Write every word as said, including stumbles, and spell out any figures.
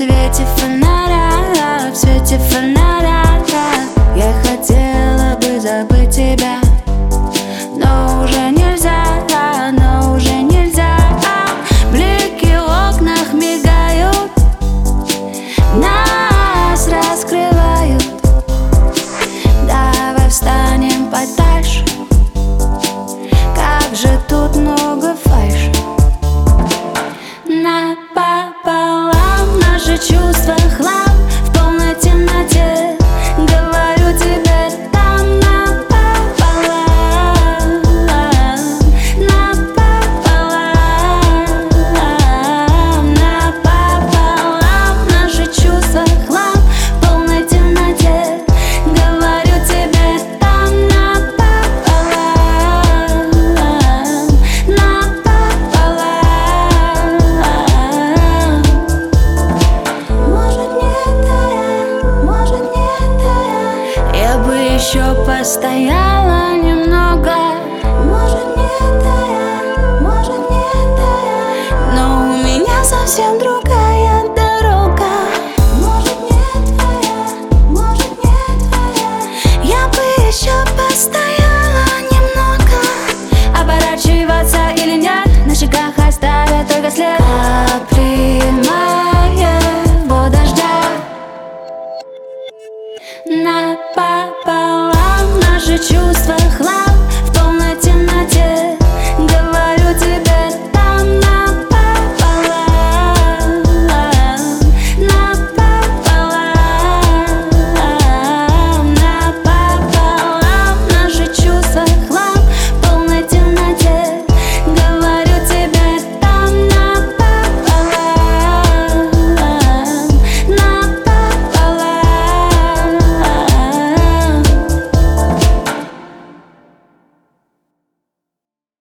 свете фонаря, в свете фонаря. Я хотела бы забыть тебя, но уже нельзя, но уже нельзя. Блики в окнах мигают, нас раскрывают. Давай встанем подальше, как же тут много фальши. Напополам наши чувства хлам, в полной темноте говорю тебе там напополам, напополам, напополам наши чувства хлам, в полной темноте говорю тебе там напополам, напополам. Может, не это я, может, не это я. Я бы еще постояла немного. Может, не это я, может, не это я. Но у меня совсем другая.